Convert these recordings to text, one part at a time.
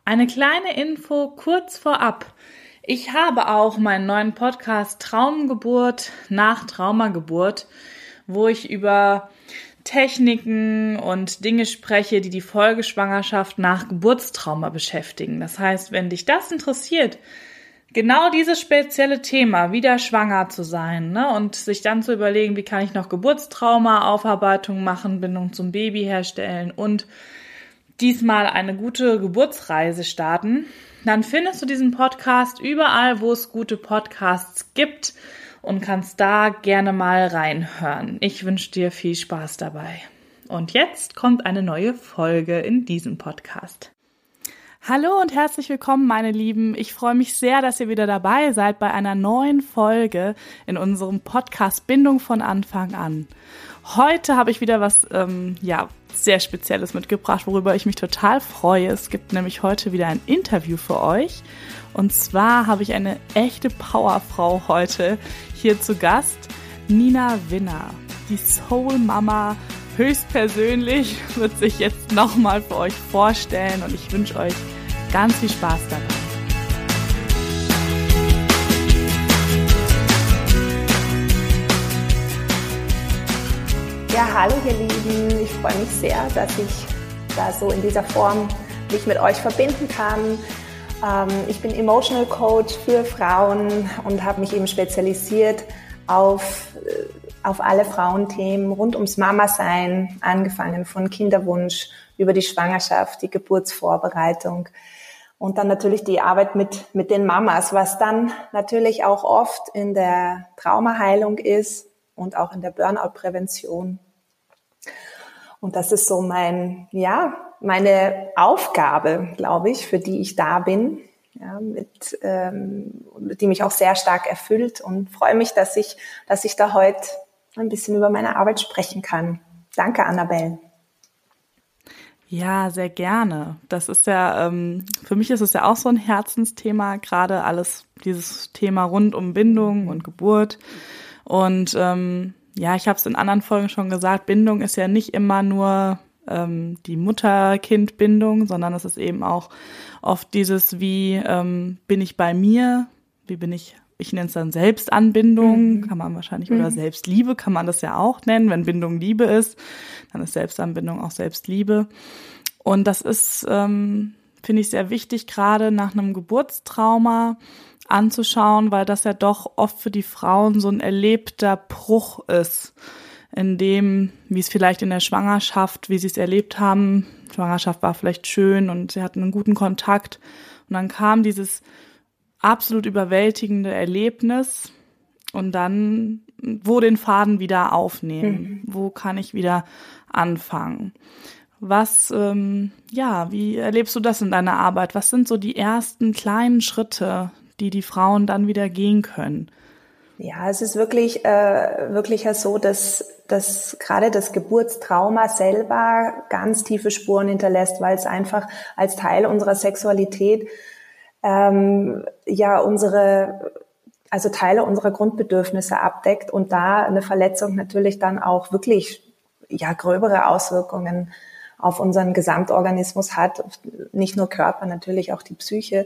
Eine kleine Info kurz vorab. Ich habe auch meinen neuen Podcast Traumgeburt nach Traumageburt, wo ich über Techniken und Dinge spreche, die die Folgeschwangerschaft nach Geburtstrauma beschäftigen. Das heißt, wenn dich das interessiert, genau dieses spezielle Thema, wieder schwanger zu sein, und sich dann zu überlegen, wie kann ich noch Geburtstrauma-Aufarbeitung machen, Bindung zum Baby herstellen und diesmal eine gute Geburtsreise starten, dann findest du diesen Podcast überall, wo es gute Podcasts gibt und kannst da gerne mal reinhören. Ich wünsche dir viel Spaß dabei. Und jetzt kommt eine neue Folge in diesem Podcast. Hallo und herzlich willkommen, meine Lieben. Ich freue mich sehr, dass ihr wieder dabei seid bei einer neuen Folge in unserem Podcast Bindung von Anfang an. Heute habe ich wieder was sehr Spezielles mitgebracht, worüber ich mich total freue. Es gibt nämlich heute wieder ein Interview für euch. Und zwar habe ich eine echte Powerfrau heute hier zu Gast, Nina Winner. Die Soul Mama höchstpersönlich wird sich jetzt nochmal für euch vorstellen und ich wünsche euch ganz viel Spaß dabei. Ja, hallo ihr Lieben, ich freue mich sehr, dass ich da so in dieser Form mich mit euch verbinden kann. Ich bin Emotional Coach für Frauen und habe mich eben spezialisiert auf alle Frauenthemen rund ums Mama-Sein, angefangen von Kinderwunsch über die Schwangerschaft, die Geburtsvorbereitung und dann natürlich die Arbeit mit den Mamas, was dann natürlich auch oft in der Traumaheilung ist und auch in der Burnout-Prävention. Und das ist so meine Aufgabe, glaube ich, für die ich da bin, die mich auch sehr stark erfüllt und freue mich, dass ich da heute ein bisschen über meine Arbeit sprechen kann. Danke, Annabelle. Ja, sehr gerne. Das ist ja, für mich ist es ja auch so ein Herzensthema, gerade dieses Thema rund um Bindung und Geburt. Und ich habe es in anderen Folgen schon gesagt, Bindung ist ja nicht immer nur die Mutter-Kind-Bindung, sondern es ist eben auch oft dieses, wie bin ich bei mir, wie bin ich nenne es dann Selbstanbindung, kann man wahrscheinlich, oder Selbstliebe kann man das ja auch nennen. Wenn Bindung Liebe ist, dann ist Selbstanbindung auch Selbstliebe. Und das ist, finde ich, sehr wichtig, gerade nach einem Geburtstrauma anzuschauen, weil das ja doch oft für die Frauen so ein erlebter Bruch ist, in dem, wie es vielleicht in der Schwangerschaft, wie sie es erlebt haben, Schwangerschaft war vielleicht schön und sie hatten einen guten Kontakt und dann kam dieses absolut überwältigende Erlebnis und dann, wo den Faden wieder aufnehmen, wo kann ich wieder anfangen? Wie erlebst du das in deiner Arbeit? Was sind so die ersten kleinen Schritte, die Frauen dann wieder gehen können? Ja, es ist wirklich ja so, dass gerade das Geburtstrauma selber ganz tiefe Spuren hinterlässt, weil es einfach als Teil unserer Sexualität Teile unserer Grundbedürfnisse abdeckt und da eine Verletzung natürlich dann auch wirklich gröbere Auswirkungen auf unseren Gesamtorganismus hat, nicht nur Körper, natürlich auch die Psyche.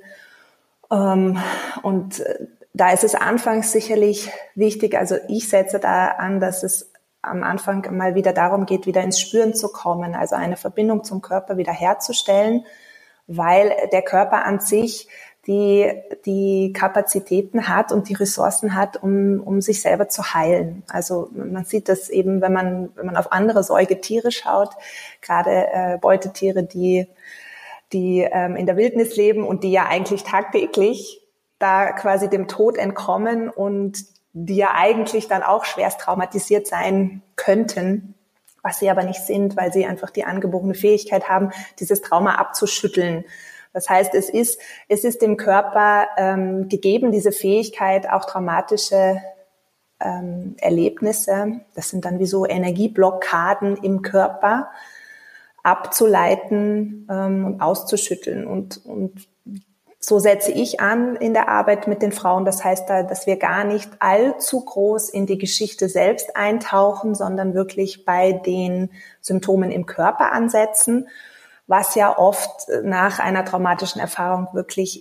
Und da ist es anfangs sicherlich wichtig, also ich setze da an, dass es am Anfang mal wieder darum geht, wieder ins Spüren zu kommen, also eine Verbindung zum Körper wieder herzustellen, weil der Körper an sich die Kapazitäten hat und die Ressourcen hat, um sich selber zu heilen. Also man sieht das eben, wenn man auf andere Säugetiere schaut, gerade Beutetiere, die in der Wildnis leben und die ja eigentlich tagtäglich da quasi dem Tod entkommen und die ja eigentlich dann auch schwerst traumatisiert sein könnten, was sie aber nicht sind, weil sie einfach die angeborene Fähigkeit haben, dieses Trauma abzuschütteln. Das heißt, es ist dem Körper gegeben, diese Fähigkeit, auch traumatische Erlebnisse, das sind dann wie so Energieblockaden im Körper, abzuleiten und auszuschütteln. Und so setze ich an in der Arbeit mit den Frauen. Das heißt, dass wir gar nicht allzu groß in die Geschichte selbst eintauchen, sondern wirklich bei den Symptomen im Körper ansetzen, was ja oft nach einer traumatischen Erfahrung wirklich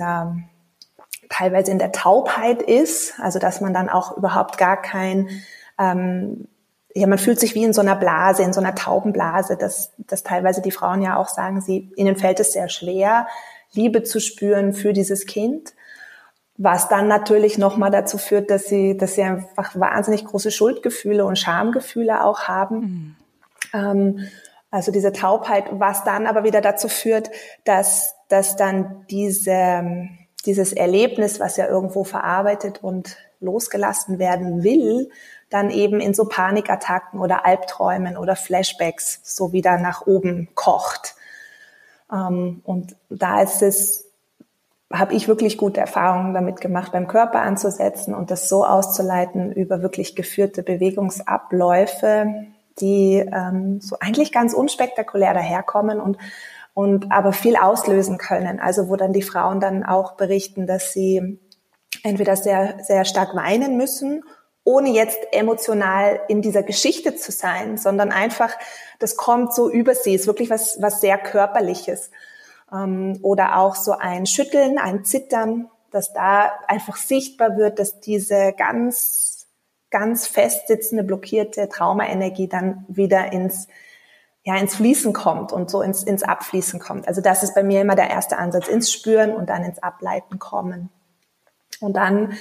teilweise in der Taubheit ist, also dass man dann auch überhaupt gar kein, man fühlt sich wie in so einer Blase, in so einer Taubenblase, dass teilweise die Frauen ja auch sagen, ihnen fällt es sehr schwer, Liebe zu spüren für dieses Kind, was dann natürlich nochmal dazu führt, dass sie einfach wahnsinnig große Schuldgefühle und Schamgefühle auch haben. Also diese Taubheit, was dann aber wieder dazu führt, dass dann dieses Erlebnis, was ja irgendwo verarbeitet und losgelassen werden will, dann eben in so Panikattacken oder Albträumen oder Flashbacks so wieder nach oben kocht. Und da habe ich wirklich gute Erfahrungen damit gemacht, beim Körper anzusetzen und das so auszuleiten über wirklich geführte Bewegungsabläufe, die so eigentlich ganz unspektakulär daherkommen und aber viel auslösen können. Also wo dann die Frauen dann auch berichten, dass sie entweder sehr, sehr stark weinen müssen, ohne jetzt emotional in dieser Geschichte zu sein, sondern einfach, das kommt so über sie, ist wirklich was sehr Körperliches. Oder auch so ein Schütteln, ein Zittern, dass da einfach sichtbar wird, dass diese ganz, ganz fest sitzende, blockierte Traumaenergie dann wieder ins Fließen kommt und so ins Abfließen kommt. Also das ist bei mir immer der erste Ansatz, ins Spüren und dann ins Ableiten kommen. Und dann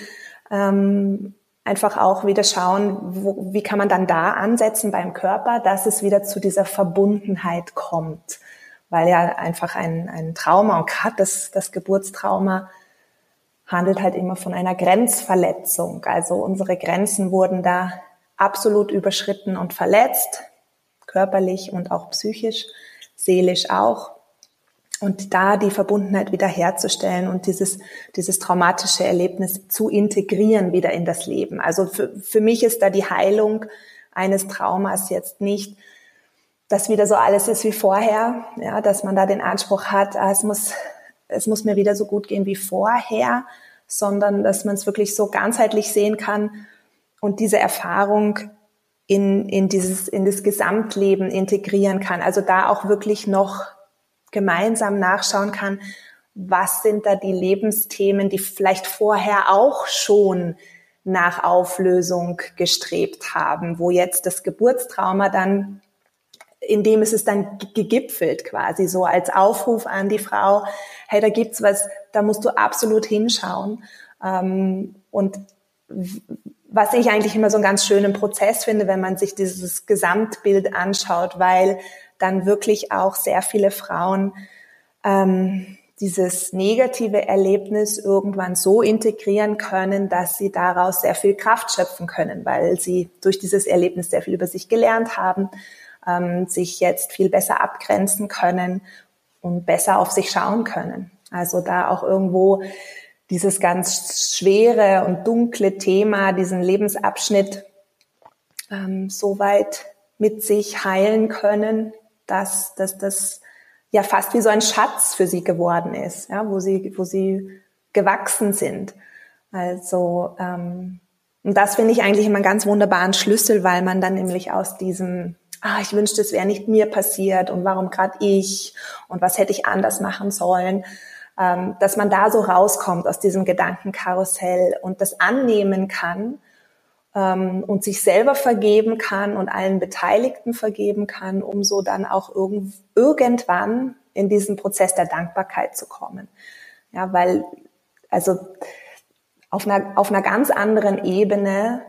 einfach auch wieder schauen, wie kann man dann da ansetzen beim Körper, dass es wieder zu dieser Verbundenheit kommt. Weil ja einfach ein Trauma, und gerade das Geburtstrauma handelt halt immer von einer Grenzverletzung. Also unsere Grenzen wurden da absolut überschritten und verletzt, körperlich und auch psychisch, seelisch auch. Und da die Verbundenheit wieder herzustellen und dieses traumatische Erlebnis zu integrieren wieder in das Leben. Also für mich ist da die Heilung eines Traumas jetzt nicht, dass wieder so alles ist wie vorher, ja, dass man da den Anspruch hat, es muss mir wieder so gut gehen wie vorher, sondern dass man es wirklich so ganzheitlich sehen kann und diese Erfahrung in das Gesamtleben integrieren kann. Also da auch wirklich noch gemeinsam nachschauen kann, was sind da die Lebensthemen, die vielleicht vorher auch schon nach Auflösung gestrebt haben, wo jetzt das Geburtstrauma dann, in dem ist es dann gegipfelt quasi, so als Aufruf an die Frau, hey, da gibt's was, da musst du absolut hinschauen. Und was ich eigentlich immer so einen ganz schönen Prozess finde, wenn man sich dieses Gesamtbild anschaut, weil dann wirklich auch sehr viele Frauen dieses negative Erlebnis irgendwann so integrieren können, dass sie daraus sehr viel Kraft schöpfen können, weil sie durch dieses Erlebnis sehr viel über sich gelernt haben, sich jetzt viel besser abgrenzen können und besser auf sich schauen können. Also da auch irgendwo dieses ganz schwere und dunkle Thema, diesen Lebensabschnitt so weit mit sich heilen können, dass das ja fast wie so ein Schatz für sie geworden ist, ja, wo sie gewachsen sind. Also und das finde ich eigentlich immer einen ganz wunderbaren Schlüssel, weil man dann nämlich aus diesem ich wünschte, es wäre nicht mir passiert und warum gerade ich und was hätte ich anders machen sollen, dass man da so rauskommt aus diesem Gedankenkarussell und das annehmen kann und sich selber vergeben kann und allen Beteiligten vergeben kann, um so dann auch irgendwann in diesen Prozess der Dankbarkeit zu kommen. Ja, weil also auf einer ganz anderen Ebene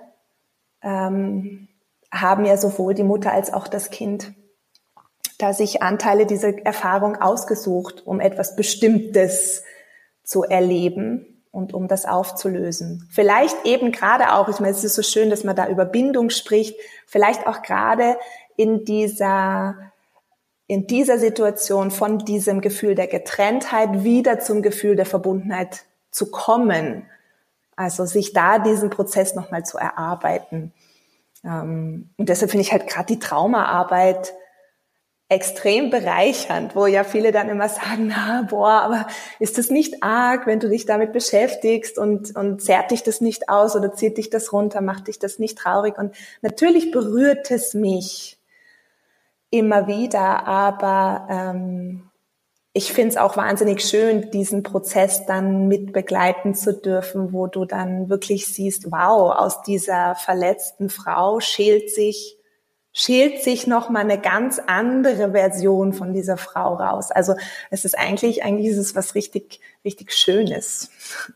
haben ja sowohl die Mutter als auch das Kind da sich Anteile dieser Erfahrung ausgesucht, um etwas Bestimmtes zu erleben und um das aufzulösen. Vielleicht eben gerade auch, ich meine, es ist so schön, dass man da über Bindung spricht, vielleicht auch gerade in dieser Situation von diesem Gefühl der Getrenntheit wieder zum Gefühl der Verbundenheit zu kommen. Also sich da diesen Prozess nochmal zu erarbeiten. Und deshalb finde ich halt gerade die Traumaarbeit extrem bereichernd, wo ja viele dann immer sagen, aber ist das nicht arg, wenn du dich damit beschäftigst und zerrt dich das nicht aus oder zieht dich das runter, macht dich das nicht traurig? Und natürlich berührt es mich, immer wieder, aber ich finde es auch wahnsinnig schön, diesen Prozess dann mit begleiten zu dürfen, wo du dann wirklich siehst, wow, aus dieser verletzten Frau schält sich noch mal eine ganz andere Version von dieser Frau raus. Also es ist eigentlich ist es was richtig, richtig Schönes.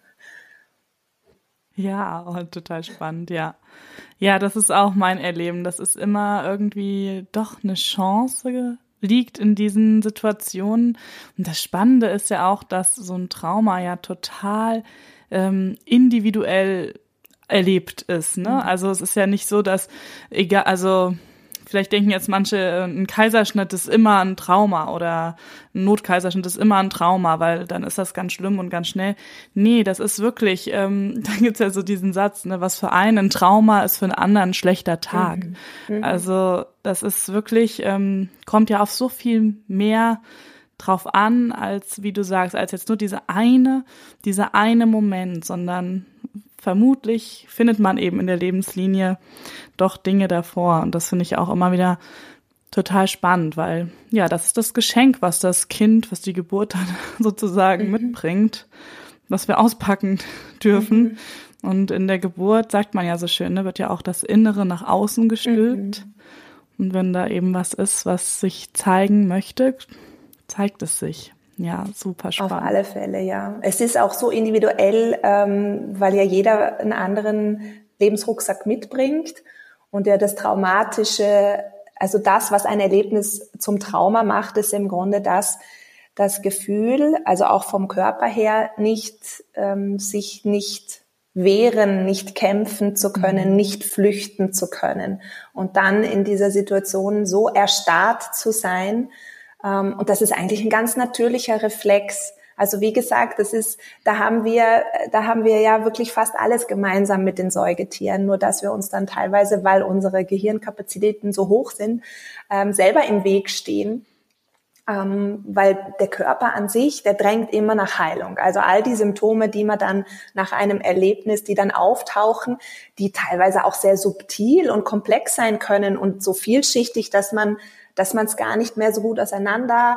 Ja, oh, total spannend, ja. Ja, das ist auch mein Erleben. Das ist immer irgendwie doch eine Chance liegt in diesen Situationen. Und das Spannende ist ja auch, dass so ein Trauma ja total individuell erlebt ist, ne? Also es ist ja nicht so, dass egal, also vielleicht denken jetzt manche, ein Kaiserschnitt ist immer ein Trauma oder ein Notkaiserschnitt ist immer ein Trauma, weil dann ist das ganz schlimm und ganz schnell. Nee, das ist wirklich, da gibt's ja so diesen Satz, ne, was für einen ein Trauma ist für einen anderen ein schlechter Tag. Also das ist wirklich, kommt ja auf so viel mehr drauf an, als, wie du sagst, als jetzt nur dieser eine Moment, sondern vermutlich findet man eben in der Lebenslinie doch Dinge davor. Und das finde ich auch immer wieder total spannend, weil ja, das ist das Geschenk, was das Kind, was die Geburt dann sozusagen mitbringt, was wir auspacken dürfen. Und in der Geburt, sagt man ja so schön, ne, wird ja auch das Innere nach außen gestülpt. Und wenn da eben was ist, was sich zeigen möchte, zeigt es sich. Ja, super spannend. Auf alle Fälle, ja. Es ist auch so individuell, weil ja jeder einen anderen Lebensrucksack mitbringt und ja das Traumatische, also das, was ein Erlebnis zum Trauma macht, ist im Grunde das Gefühl, also auch vom Körper her, sich nicht wehren, nicht kämpfen zu können, nicht flüchten zu können und dann in dieser Situation so erstarrt zu sein. Und das ist eigentlich ein ganz natürlicher Reflex. Also wie gesagt, da haben wir ja wirklich fast alles gemeinsam mit den Säugetieren, nur dass wir uns dann teilweise, weil unsere Gehirnkapazitäten so hoch sind, selber im Weg stehen, weil der Körper an sich, der drängt immer nach Heilung. Also all die Symptome, die man dann nach einem Erlebnis, die dann auftauchen, die teilweise auch sehr subtil und komplex sein können und so vielschichtig, dass man es gar nicht mehr so gut auseinander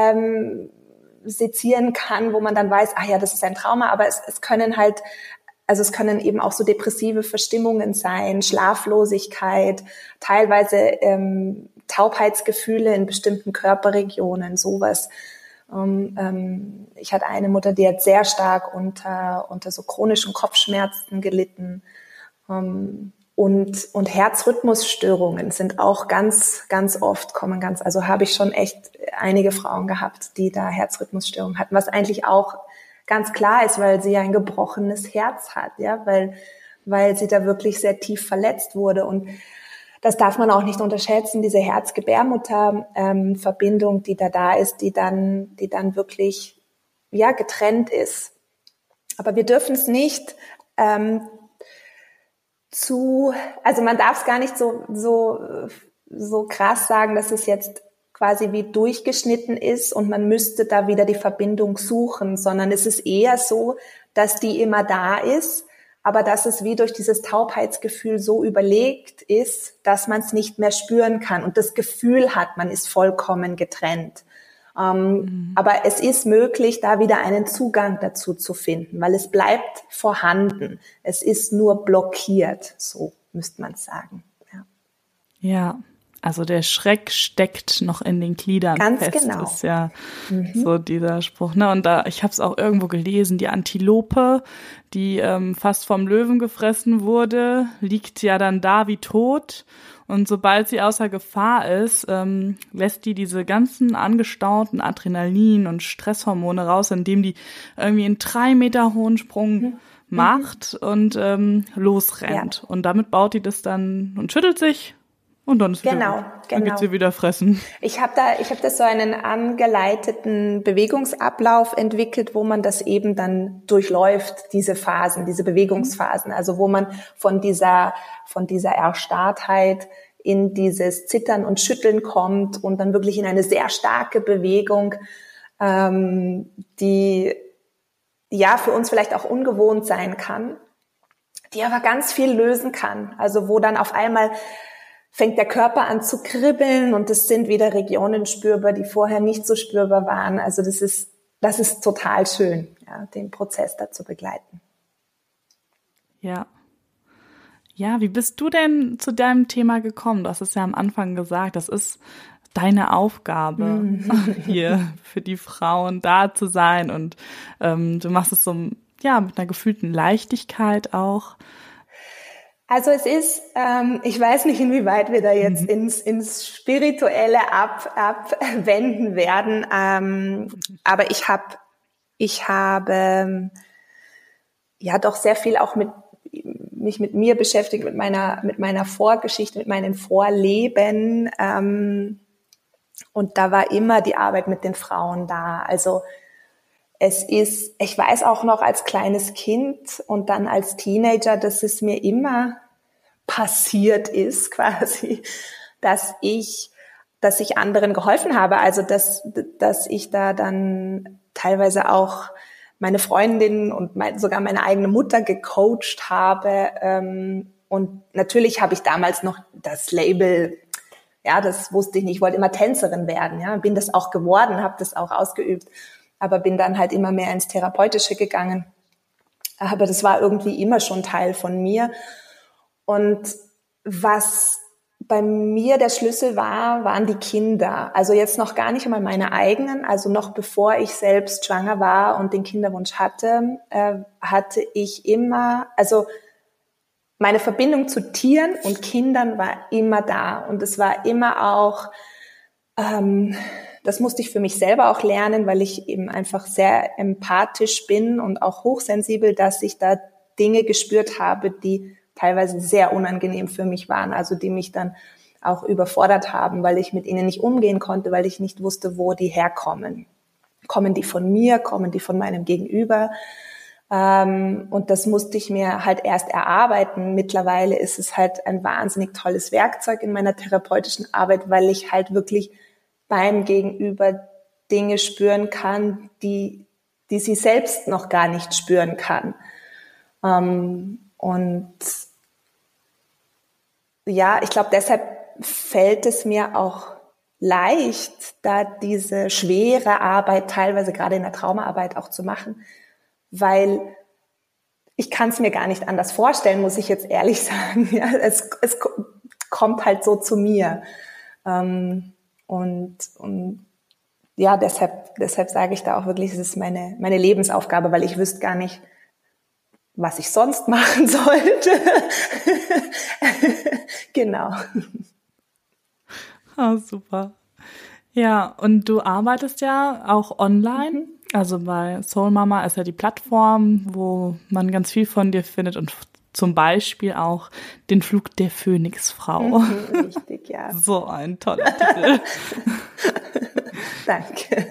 sezieren kann, wo man dann weiß, ach ja, das ist ein Trauma, aber es können eben auch so depressive Verstimmungen sein, Schlaflosigkeit, teilweise Taubheitsgefühle in bestimmten Körperregionen, sowas. Ich hatte eine Mutter, die hat sehr stark unter so chronischen Kopfschmerzen gelitten. Und Herzrhythmusstörungen sind auch ganz, ganz oft also habe ich schon echt einige Frauen gehabt, die da Herzrhythmusstörungen hatten, was eigentlich auch ganz klar ist, weil sie ja ein gebrochenes Herz hat, ja, weil sie da wirklich sehr tief verletzt wurde. Und das darf man auch nicht unterschätzen, diese Herz-Gebärmutter-Verbindung, die da ist, die dann wirklich, ja, getrennt ist. Aber wir dürfen es nicht, also man darf es gar nicht so krass sagen, dass es jetzt quasi wie durchgeschnitten ist und man müsste da wieder die Verbindung suchen, sondern es ist eher so, dass die immer da ist, aber dass es wie durch dieses Taubheitsgefühl so überlegt ist, dass man es nicht mehr spüren kann und das Gefühl hat, man ist vollkommen getrennt. Aber es ist möglich, da wieder einen Zugang dazu zu finden, weil es bleibt vorhanden. Es ist nur blockiert, so müsste man sagen. Ja, also der Schreck steckt noch in den Gliedern ganz fest, genau. Ist ja so dieser Spruch. Ne? Und ich habe es auch irgendwo gelesen, die Antilope, die fast vom Löwen gefressen wurde, liegt ja dann da wie tot. Und sobald sie außer Gefahr ist, lässt die diese ganzen angestauten Adrenalin- und Stresshormone raus, indem die irgendwie einen 3 Meter hohen Sprung macht und losrennt. Ja. Und damit baut die das dann und schüttelt sich und dann ist genau. Dann geht sie wieder fressen. Ich hab da so einen angeleiteten Bewegungsablauf entwickelt, wo man das eben dann durchläuft, diese Phasen, diese Bewegungsphasen, also wo man von dieser Erstarrtheit in dieses Zittern und Schütteln kommt und dann wirklich in eine sehr starke Bewegung, die ja für uns vielleicht auch ungewohnt sein kann, die aber ganz viel lösen kann. Also wo dann auf einmal fängt der Körper an zu kribbeln und es sind wieder Regionen spürbar, die vorher nicht so spürbar waren. Also das ist total schön, ja, den Prozess da zu begleiten. Ja. Ja, wie bist du denn zu deinem Thema gekommen? Du hast es ja am Anfang gesagt, das ist deine Aufgabe, hier für die Frauen da zu sein und du machst es so, ja, mit einer gefühlten Leichtigkeit auch. Also es ist, ich weiß nicht, inwieweit wir da jetzt ins Spirituelle abwenden werden, aber ich habe ja doch sehr viel auch mich mit mir beschäftigt, mit meiner Vorgeschichte, mit meinen Vorleben, und da war immer die Arbeit mit den Frauen da. Also ich weiß auch noch als kleines Kind und dann als Teenager, dass es mir immer passiert ist, quasi, dass ich anderen geholfen habe. Also, dass ich da dann teilweise auch meine Freundin und sogar meine eigene Mutter gecoacht habe. Und natürlich habe ich damals noch das Label, ja, das wusste ich nicht. Ich wollte immer Tänzerin werden, ja, bin das auch geworden, habe das auch ausgeübt, aber bin dann halt immer mehr ins Therapeutische gegangen. Aber das war irgendwie immer schon Teil von mir. Und was bei mir der Schlüssel war, waren die Kinder. Also jetzt noch gar nicht einmal meine eigenen, also noch bevor ich selbst schwanger war und den Kinderwunsch hatte, hatte ich immer, also meine Verbindung zu Tieren und Kindern war immer da. Und es war immer auch, das musste ich für mich selber auch lernen, weil ich eben einfach sehr empathisch bin und auch hochsensibel, dass ich da Dinge gespürt habe, die teilweise sehr unangenehm für mich waren, also die mich dann auch überfordert haben, weil ich mit ihnen nicht umgehen konnte, weil ich nicht wusste, wo die herkommen. Kommen die von mir, kommen die von meinem Gegenüber? Und das musste ich mir halt erst erarbeiten. Mittlerweile ist es halt ein wahnsinnig tolles Werkzeug in meiner therapeutischen Arbeit, weil ich halt wirklich beim Gegenüber Dinge spüren kann, die sie selbst noch gar nicht spüren kann. Und ja, ich glaube, deshalb fällt es mir auch leicht, da diese schwere Arbeit teilweise gerade in der Traumaarbeit auch zu machen, weil ich kann es mir gar nicht anders vorstellen, muss ich jetzt ehrlich sagen. Ja, es kommt halt so zu mir. Und ja, deshalb sage ich da auch wirklich, es ist meine Lebensaufgabe, weil ich wüsste gar nicht, was ich sonst machen sollte. Genau. Ah, super. Ja, und du arbeitest ja auch online. Also bei Soul Mama ist ja die Plattform, wo man ganz viel von dir findet und zum Beispiel auch den Flug der Phönixfrau. Richtig, ja. So ein toller Titel. Danke.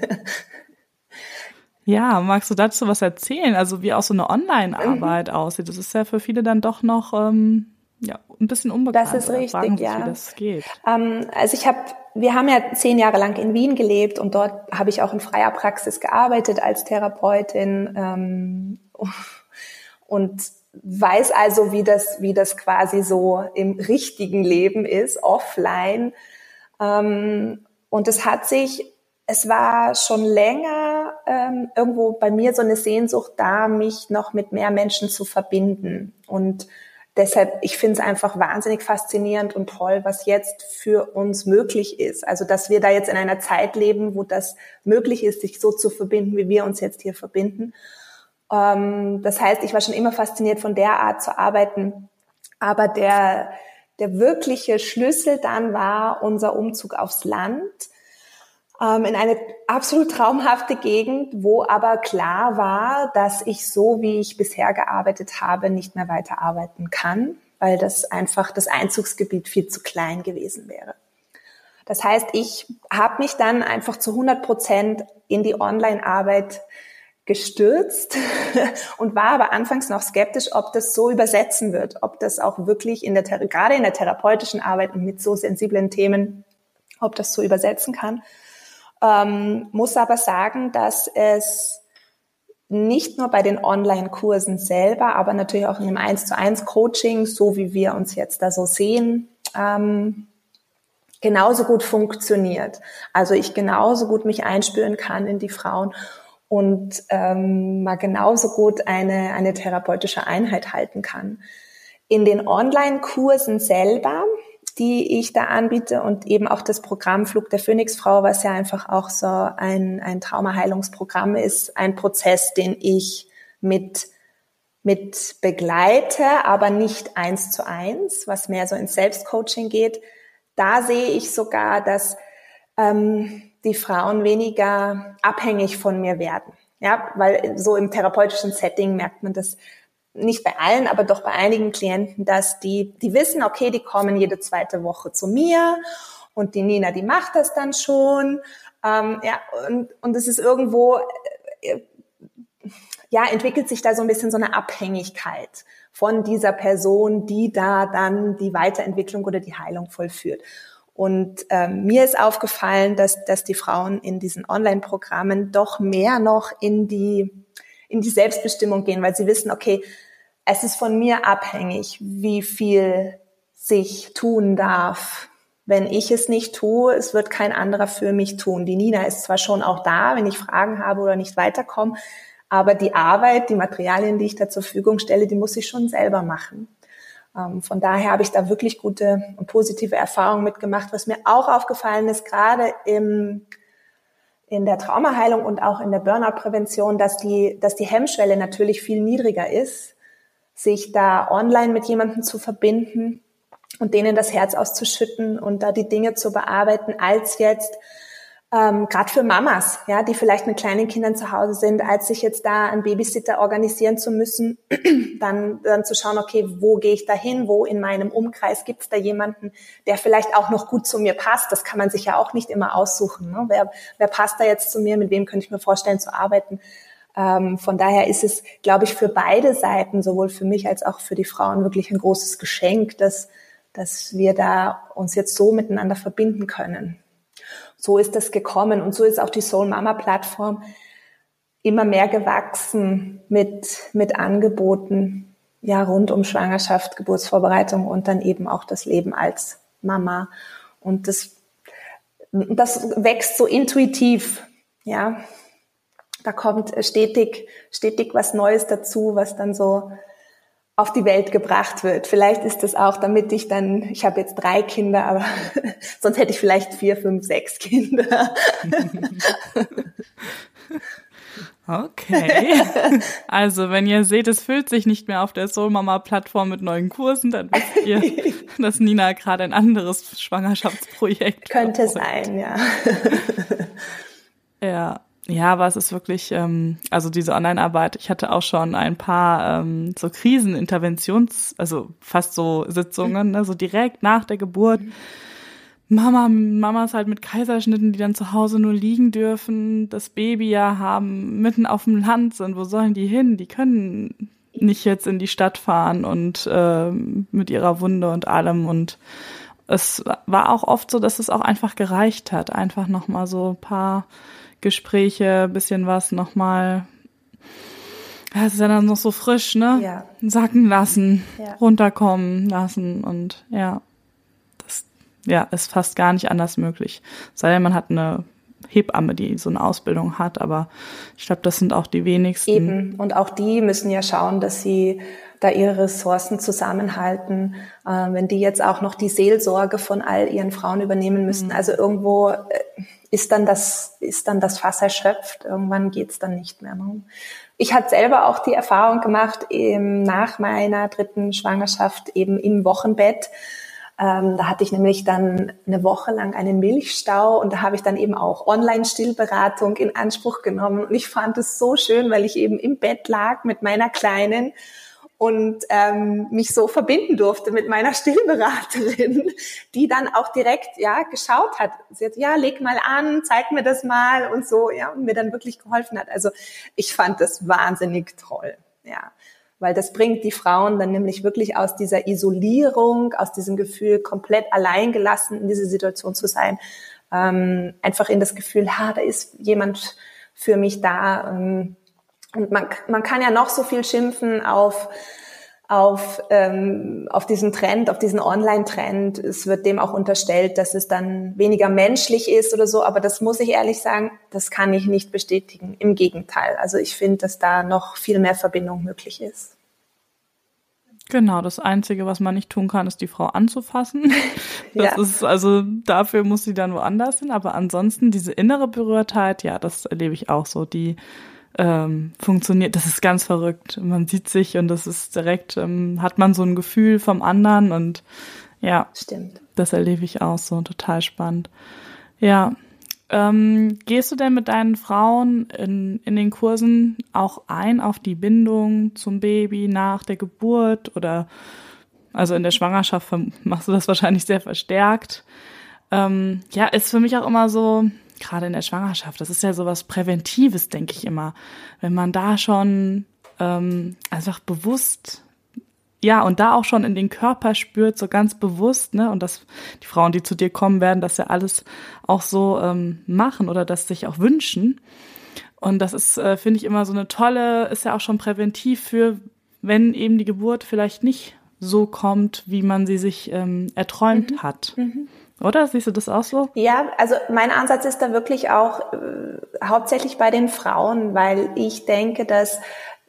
Ja, magst du dazu was erzählen? Also wie auch so eine Online-Arbeit aussieht. Das ist ja für viele dann doch noch ja, ein bisschen unbekannt. Das ist richtig, fragen sich, ja. Wie das geht. Also wir haben ja 10 Jahre lang in Wien gelebt und dort habe ich auch in freier Praxis gearbeitet als Therapeutin und weiß also, wie das quasi so im richtigen Leben ist, offline. Und es war schon länger irgendwo bei mir so eine Sehnsucht da, mich noch mit mehr Menschen zu verbinden. Und deshalb, ich finde es einfach wahnsinnig faszinierend und toll, was jetzt für uns möglich ist. Also, dass wir da jetzt in einer Zeit leben, wo das möglich ist, sich so zu verbinden, wie wir uns jetzt hier verbinden. Das heißt, ich war schon immer fasziniert von der Art zu arbeiten. Aber der wirkliche Schlüssel dann war unser Umzug aufs Land, in eine absolut traumhafte Gegend, wo aber klar war, dass ich so, wie ich bisher gearbeitet habe, nicht mehr weiterarbeiten kann, weil das einfach das Einzugsgebiet viel zu klein gewesen wäre. Das heißt, ich habe mich dann einfach zu 100% in die Online-Arbeit gestürzt und war aber anfangs noch skeptisch, ob das so übersetzen wird, ob das auch wirklich gerade in der therapeutischen Arbeit und mit so sensiblen Themen, ob das so übersetzen kann. Muss aber sagen, dass es nicht nur bei den Online-Kursen selber, aber natürlich auch in dem 1:1 Coaching, so wie wir uns jetzt da so sehen, genauso gut funktioniert. Also ich genauso gut mich einspüren kann in die Frauen und mal genauso gut eine therapeutische Einheit halten kann. In den Online-Kursen selber, die ich da anbiete und eben auch das Programm Flug der Phönixfrau, was ja einfach auch so ein Traumaheilungsprogramm ist, ein Prozess, den ich mit begleite, aber nicht 1:1, was mehr so ins Selbstcoaching geht. Da sehe ich sogar, dass die Frauen weniger abhängig von mir werden. Ja, weil so im therapeutischen Setting merkt man das nicht bei allen, aber doch bei einigen Klienten, dass die wissen, okay, die kommen jede 2. Woche zu mir und die Nina, die macht das dann schon. Ja, und es ist irgendwo, ja, entwickelt sich da so ein bisschen so eine Abhängigkeit von dieser Person, die da dann die Weiterentwicklung oder die Heilung vollführt. Und mir ist aufgefallen, dass die Frauen in diesen Online-Programmen doch mehr noch in die Selbstbestimmung gehen, weil sie wissen, okay, es ist von mir abhängig, wie viel sich tun darf. Wenn ich es nicht tue, es wird kein anderer für mich tun. Die Nina ist zwar schon auch da, wenn ich Fragen habe oder nicht weiterkomme, aber die Arbeit, die Materialien, die ich da zur Verfügung stelle, die muss ich schon selber machen. Von daher habe ich da wirklich gute und positive Erfahrungen mitgemacht. Was mir auch aufgefallen ist, gerade in der Traumaheilung und auch in der Burnout-Prävention, dass die Hemmschwelle natürlich viel niedriger ist, sich da online mit jemandem zu verbinden und denen das Herz auszuschütten und da die Dinge zu bearbeiten, als jetzt gerade für Mamas, ja, die vielleicht mit kleinen Kindern zu Hause sind, als sich jetzt da einen Babysitter organisieren zu müssen, dann zu schauen, okay, wo gehe ich da hin, wo in meinem Umkreis gibt es da jemanden, der vielleicht auch noch gut zu mir passt. Das kann man sich ja auch nicht immer aussuchen. Ne? Wer passt da jetzt zu mir, mit wem könnte ich mir vorstellen zu arbeiten? Von daher ist es, glaube ich, für beide Seiten, sowohl für mich als auch für die Frauen, wirklich ein großes Geschenk, dass wir da uns jetzt so miteinander verbinden können. So ist das gekommen und so ist auch die Soul Mama Plattform immer mehr gewachsen mit Angeboten, ja, rund um Schwangerschaft, Geburtsvorbereitung und dann eben auch das Leben als Mama. Und das wächst so intuitiv, ja. Da kommt stetig was Neues dazu, was dann so auf die Welt gebracht wird. Vielleicht ist das auch, damit ich habe jetzt 3 Kinder, aber sonst hätte ich vielleicht 4, 5, 6 Kinder. Okay. Also, wenn ihr seht, es füllt sich nicht mehr auf der Soul Mama Plattform mit neuen Kursen, dann wisst ihr, dass Nina gerade ein anderes Schwangerschaftsprojekt könnte sein, ja. Ja, aber es ist wirklich, also diese Online-Arbeit, ich hatte auch schon ein paar so also fast so Sitzungen, ne, so direkt nach der Geburt. Mamas halt mit Kaiserschnitten, die dann zu Hause nur liegen dürfen, das Baby ja haben, mitten auf dem Land sind. Wo sollen die hin? Die können nicht jetzt in die Stadt fahren und mit ihrer Wunde und allem. Und es war auch oft so, dass es auch einfach gereicht hat. Einfach nochmal so ein paar Gespräche, bisschen was nochmal, ja, es ist ja dann noch so frisch, ne? Ja. Sacken lassen, runterkommen lassen und ja, das ist fast gar nicht anders möglich. Sei denn, man hat eine Hebamme, die so eine Ausbildung hat, aber ich glaube, das sind auch die wenigsten. Eben, und auch die müssen ja schauen, dass sie da ihre Ressourcen zusammenhalten, wenn die jetzt auch noch die Seelsorge von all ihren Frauen übernehmen müssen. Also irgendwo ist dann das Fass erschöpft, irgendwann geht's dann nicht mehr. Ne? Ich habe selber auch die Erfahrung gemacht, nach meiner 3. Schwangerschaft eben im Wochenbett. Da hatte ich nämlich dann eine Woche lang einen Milchstau und da habe ich dann eben auch Online-Stillberatung in Anspruch genommen. Und ich fand es so schön, weil ich eben im Bett lag mit meiner Kleinen und mich so verbinden durfte mit meiner Stillberaterin, die dann auch direkt geschaut hat. Sie hat, leg mal an, zeig mir das mal und so, und mir dann wirklich geholfen hat. Also ich fand das wahnsinnig toll, weil das bringt die Frauen dann nämlich wirklich aus dieser Isolierung, aus diesem Gefühl, komplett alleingelassen in dieser Situation zu sein, einfach in das Gefühl, da ist jemand für mich da. Und man kann ja noch so viel schimpfen auf auf diesen Trend, auf diesen Online-Trend. Es wird dem auch unterstellt, dass es dann weniger menschlich ist oder so. Aber das muss ich ehrlich sagen, das kann ich nicht bestätigen. Im Gegenteil. Also ich finde, dass da noch viel mehr Verbindung möglich ist. Genau, das Einzige, was man nicht tun kann, ist die Frau anzufassen. Das ist, also dafür muss sie dann woanders hin. Aber ansonsten diese innere Berührtheit, ja, das erlebe ich auch so. Die funktioniert, das ist ganz verrückt. Man sieht sich und das ist direkt, hat man so ein Gefühl vom anderen und ja, stimmt. Das erlebe ich auch so, total spannend. Ja, gehst du denn mit deinen Frauen in den Kursen auch ein auf die Bindung zum Baby nach der Geburt oder also in der Schwangerschaft machst du das wahrscheinlich sehr verstärkt? Ja, ist für mich auch immer so, gerade in der Schwangerschaft, das ist ja sowas Präventives, denke ich immer. Wenn man da schon einfach bewusst, ja, und da auch schon in den Körper spürt, so ganz bewusst, ne, und dass die Frauen, die zu dir kommen, werden das ja alles auch so machen oder das sich auch wünschen. Und das ist, finde ich, immer so eine tolle, ist ja auch schon präventiv für, wenn eben die Geburt vielleicht nicht so kommt, wie man sie sich erträumt hat. Oder? Siehst du das auch so? Ja, also mein Ansatz ist da wirklich auch hauptsächlich bei den Frauen, weil ich denke, dass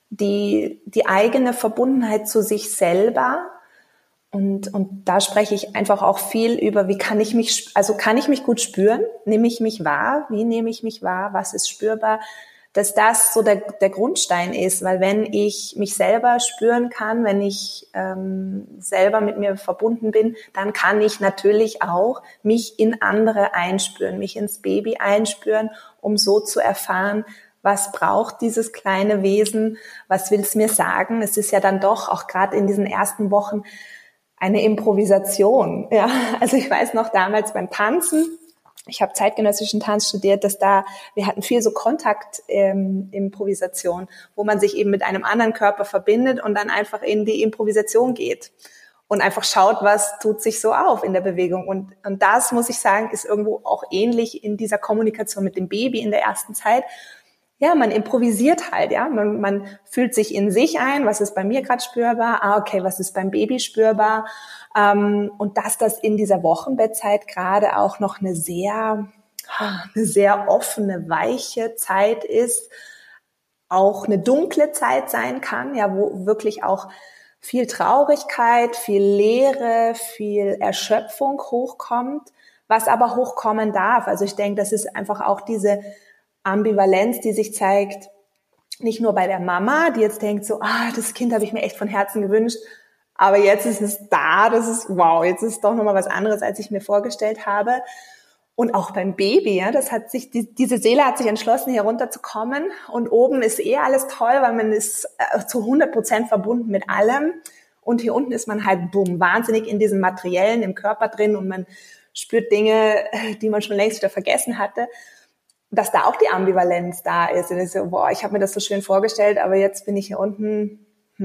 die eigene Verbundenheit zu sich selber und da spreche ich einfach auch viel über, kann ich mich gut spüren? Nehme ich mich wahr? Wie nehme ich mich wahr? Was ist spürbar? Dass das so der Grundstein ist, weil wenn ich mich selber spüren kann, wenn ich selber mit mir verbunden bin, dann kann ich natürlich auch mich in andere einspüren, mich ins Baby einspüren, um so zu erfahren, was braucht dieses kleine Wesen, was will es mir sagen. Es ist ja dann doch auch gerade in diesen ersten Wochen eine Improvisation. Ja, also ich weiß noch damals beim Tanzen, ich habe zeitgenössischen Tanz studiert, wir hatten viel so Kontaktimprovisation, wo man sich eben mit einem anderen Körper verbindet und dann einfach in die Improvisation geht und einfach schaut, was tut sich so auf in der Bewegung. Und das, muss ich sagen, ist irgendwo auch ähnlich in dieser Kommunikation mit dem Baby in der ersten Zeit. Ja, man improvisiert halt, ja. Man fühlt sich in sich ein, was ist bei mir gerade spürbar? Okay, was ist beim Baby spürbar? Und dass das in dieser Wochenbettzeit gerade auch noch eine sehr offene, weiche Zeit ist, auch eine dunkle Zeit sein kann, ja, wo wirklich auch viel Traurigkeit, viel Leere, viel Erschöpfung hochkommt, was aber hochkommen darf. Also ich denke, das ist einfach auch diese Ambivalenz, die sich zeigt, nicht nur bei der Mama, die jetzt denkt so, das Kind habe ich mir echt von Herzen gewünscht, aber jetzt ist es da, wow, jetzt ist es doch nochmal was anderes, als ich mir vorgestellt habe. Und auch beim Baby, ja, diese Seele hat sich entschlossen, hier runterzukommen und oben ist alles toll, weil man ist zu 100% verbunden mit allem und hier unten ist man halt, wahnsinnig in diesem Materiellen im Körper drin und man spürt Dinge, die man schon längst wieder vergessen hatte. Dass da auch die Ambivalenz da ist. Und ich so, ich habe mir das so schön vorgestellt, aber jetzt bin ich hier unten,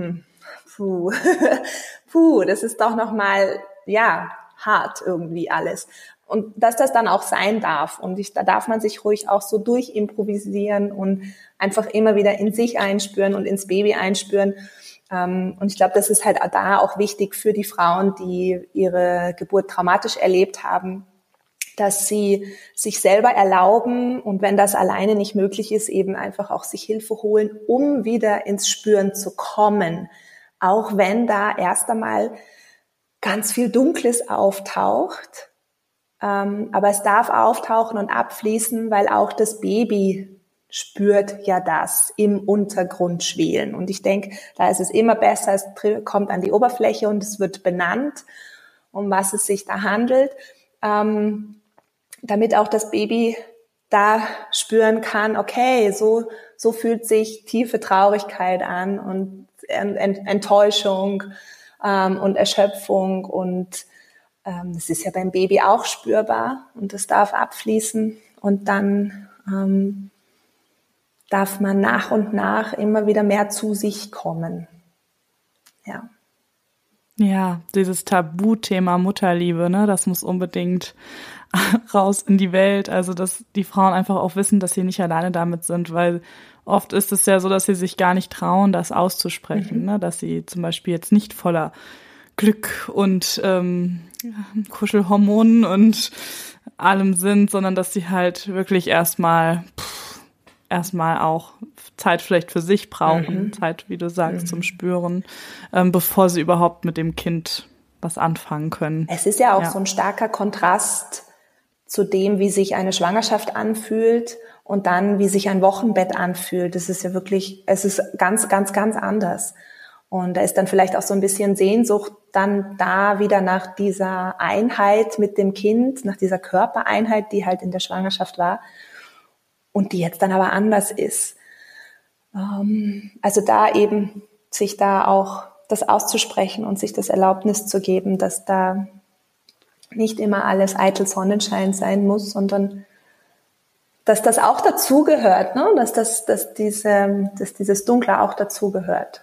das ist doch nochmal, ja, hart irgendwie alles. Und dass das dann auch sein darf. Und da darf man sich ruhig auch so durchimprovisieren und einfach immer wieder in sich einspüren und ins Baby einspüren. Und ich glaube, das ist halt da auch wichtig für die Frauen, die ihre Geburt traumatisch erlebt haben, dass sie sich selber erlauben und wenn das alleine nicht möglich ist, eben einfach auch sich Hilfe holen, um wieder ins Spüren zu kommen. Auch wenn da erst einmal ganz viel Dunkles auftaucht. Aber es darf auftauchen und abfließen, weil auch das Baby spürt ja das im Untergrund schwelen. Und ich denke, da ist es immer besser, es kommt an die Oberfläche und es wird benannt, um was es sich da handelt. Damit auch das Baby da spüren kann, okay, so fühlt sich tiefe Traurigkeit an und Enttäuschung und Erschöpfung und das ist ja beim Baby auch spürbar und das darf abfließen und dann darf man nach und nach immer wieder mehr zu sich kommen. Ja. Ja, dieses Tabuthema Mutterliebe, ne, das muss unbedingt raus in die Welt. Also, dass die Frauen einfach auch wissen, dass sie nicht alleine damit sind, weil oft ist es ja so, dass sie sich gar nicht trauen, das auszusprechen, ne, dass sie zum Beispiel jetzt nicht voller Glück und Kuschelhormonen und allem sind, sondern dass sie halt wirklich erstmal auch Zeit vielleicht für sich brauchen, Zeit, wie du sagst, zum Spüren, bevor sie überhaupt mit dem Kind was anfangen können. Es ist ja auch so ein starker Kontrast zu dem, wie sich eine Schwangerschaft anfühlt und dann, wie sich ein Wochenbett anfühlt. Das ist ja wirklich, es ist ganz, ganz, ganz anders. Und da ist dann vielleicht auch so ein bisschen Sehnsucht dann da wieder nach dieser Einheit mit dem Kind, nach dieser Körpereinheit, die halt in der Schwangerschaft war und die jetzt dann aber anders ist. Also da eben sich da auch das auszusprechen und sich das Erlaubnis zu geben, dass da nicht immer alles eitel Sonnenschein sein muss, sondern dass das auch dazugehört, ne? Dass dieses Dunkle auch dazugehört.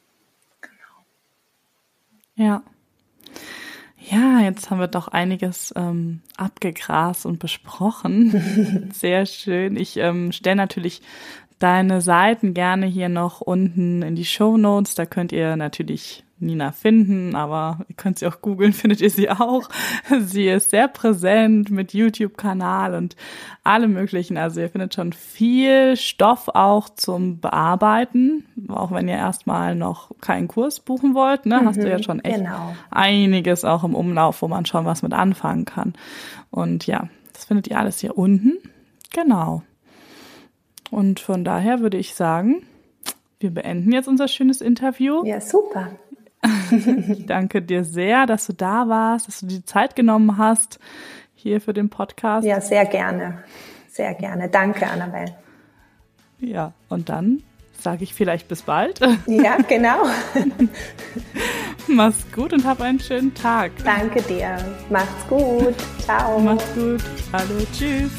Ja. Ja, jetzt haben wir doch einiges abgegrast und besprochen. Sehr schön. Ich stelle natürlich deine Seiten gerne hier noch unten in die Shownotes. Da könnt ihr natürlich Nina finden, aber ihr könnt sie auch googeln, findet ihr sie auch. Sie ist sehr präsent mit YouTube-Kanal und allem Möglichen. Also ihr findet schon viel Stoff auch zum Bearbeiten, auch wenn ihr erstmal noch keinen Kurs buchen wollt, ne? Hast du ja schon echt einiges auch im Umlauf, wo man schon was mit anfangen kann. Und ja, das findet ihr alles hier unten. Genau. Und von daher würde ich sagen, wir beenden jetzt unser schönes Interview. Ja, super. Ich danke dir sehr, dass du da warst, dass du die Zeit genommen hast hier für den Podcast. Ja, sehr gerne. Sehr gerne. Danke, Annabelle. Ja, und dann sage ich vielleicht bis bald. Ja, genau. Mach's gut und hab einen schönen Tag. Danke dir. Macht's gut. Ciao. Mach's gut. Hallo, tschüss.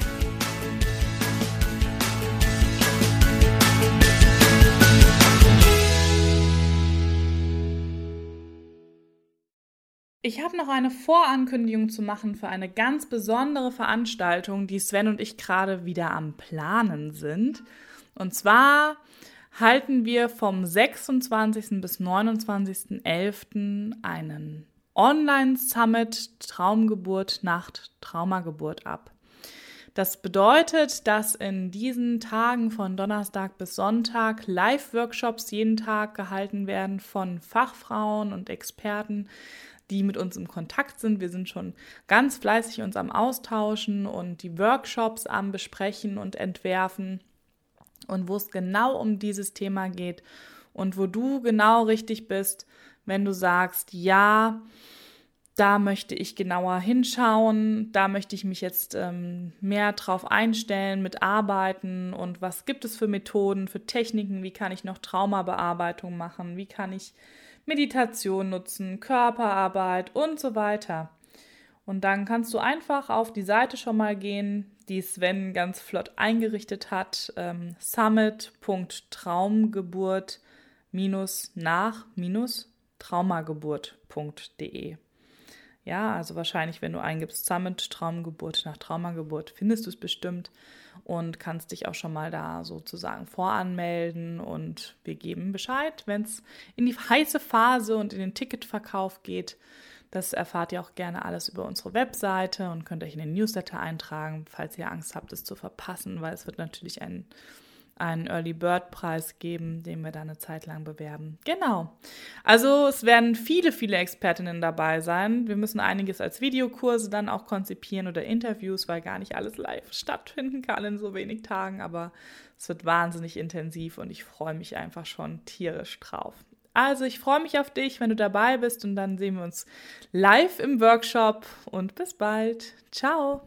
Ich habe noch eine Vorankündigung zu machen für eine ganz besondere Veranstaltung, die Sven und ich gerade wieder am Planen sind. Und zwar halten wir vom 26. bis 29.11. einen Online-Summit Traumgeburt, Nacht, Traumageburt ab. Das bedeutet, dass in diesen Tagen von Donnerstag bis Sonntag Live-Workshops jeden Tag gehalten werden von Fachfrauen und Experten, die mit uns im Kontakt sind. Wir sind schon ganz fleißig uns am Austauschen und die Workshops am Besprechen und Entwerfen und wo es genau um dieses Thema geht und wo du genau richtig bist, wenn du sagst, ja, da möchte ich genauer hinschauen, da möchte ich mich jetzt mehr drauf einstellen, mitarbeiten und was gibt es für Methoden, für Techniken, wie kann ich noch Traumabearbeitung machen, wie kann ich Meditation nutzen, Körperarbeit und so weiter. Und dann kannst du einfach auf die Seite schon mal gehen, die Sven ganz flott eingerichtet hat, summit.traumgeburt-nach-traumageburt.de. Ja, also wahrscheinlich, wenn du eingibst Summit, Traumgeburt nach Traumageburt, findest du es bestimmt und kannst dich auch schon mal da sozusagen voranmelden und wir geben Bescheid, wenn es in die heiße Phase und in den Ticketverkauf geht. Das erfahrt ihr auch gerne alles über unsere Webseite und könnt euch in den Newsletter eintragen, falls ihr Angst habt, es zu verpassen, weil es wird natürlich einen Early Bird Preis geben, den wir da eine Zeit lang bewerben. Genau. Also es werden viele, viele Expertinnen dabei sein. Wir müssen einiges als Videokurse dann auch konzipieren oder Interviews, weil gar nicht alles live stattfinden kann in so wenig Tagen. Aber es wird wahnsinnig intensiv und ich freue mich einfach schon tierisch drauf. Also ich freue mich auf dich, wenn du dabei bist und dann sehen wir uns live im Workshop und bis bald. Ciao.